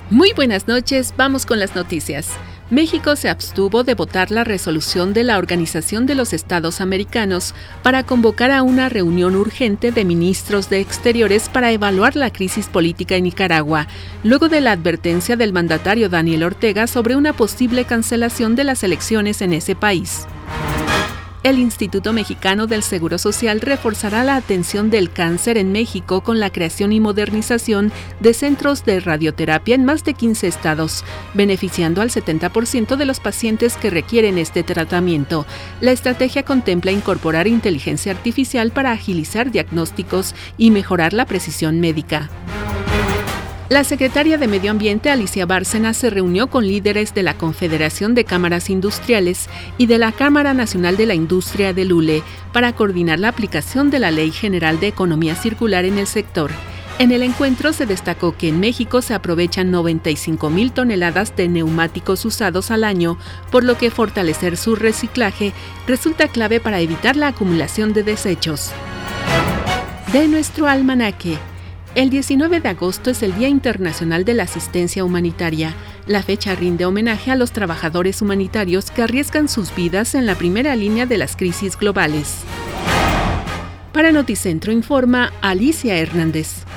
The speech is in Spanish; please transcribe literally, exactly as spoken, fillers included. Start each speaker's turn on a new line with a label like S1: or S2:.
S1: Muy buenas noches, vamos con las noticias. México se abstuvo de votar la resolución de la Organización de los Estados Americanos para convocar a una reunión urgente de ministros de Exteriores para evaluar la crisis política en Nicaragua, luego de la advertencia del mandatario Daniel Ortega sobre una posible cancelación de las elecciones en ese país. El Instituto Mexicano del Seguro Social reforzará la atención del cáncer en México con la creación y modernización de centros de radioterapia en más de quince estados, beneficiando al setenta por ciento de los pacientes que requieren este tratamiento. La estrategia contempla incorporar inteligencia artificial para agilizar diagnósticos y mejorar la precisión médica. La secretaria de Medio Ambiente, Alicia Bárcena, se reunió con líderes de la Confederación de Cámaras Industriales y de la Cámara Nacional de la Industria del Hule para coordinar la aplicación de la Ley General de Economía Circular en el sector. En el encuentro se destacó que en México se aprovechan noventa y cinco mil toneladas de neumáticos usados al año, por lo que fortalecer su reciclaje resulta clave para evitar la acumulación de desechos. De nuestro almanaque. El diecinueve de agosto es el Día Internacional de la Asistencia Humanitaria. La fecha rinde homenaje a los trabajadores humanitarios que arriesgan sus vidas en la primera línea de las crisis globales. Para Noticentro informa Alicia Hernández.